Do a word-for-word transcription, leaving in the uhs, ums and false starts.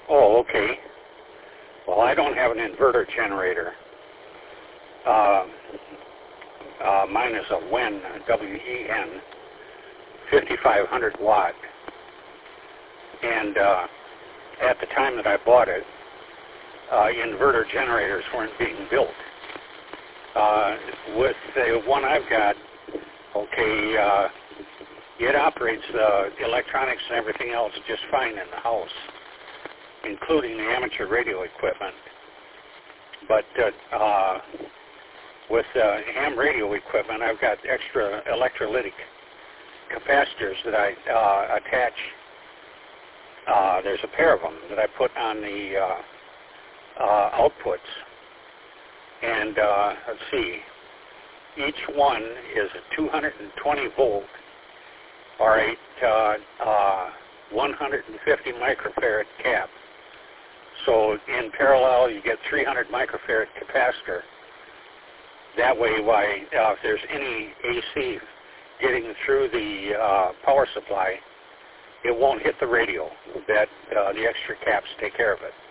Oh, okay. Well, I don't have an inverter generator. Uh, uh, mine is a WEN, W E N, fifty-five hundred watt. And uh, at the time that I bought it, uh, inverter generators weren't being built. Uh, with the one I've got, okay, uh, it operates the electronics and everything else just fine in the house, including the amateur radio equipment. But uh, uh, with uh, ham radio equipment, I've got extra electrolytic capacitors that I uh, attach. Uh, there's a pair of them that I put on the uh, uh, outputs. And uh, let's see, each one is a two hundred twenty volt or a uh, uh, one hundred fifty microfarad cap. So in parallel, you get three hundred microfarad capacitor. That way, why, uh, if there's any A C getting through the uh, power supply, it won't hit the radio. That uh, the extra caps take care of it.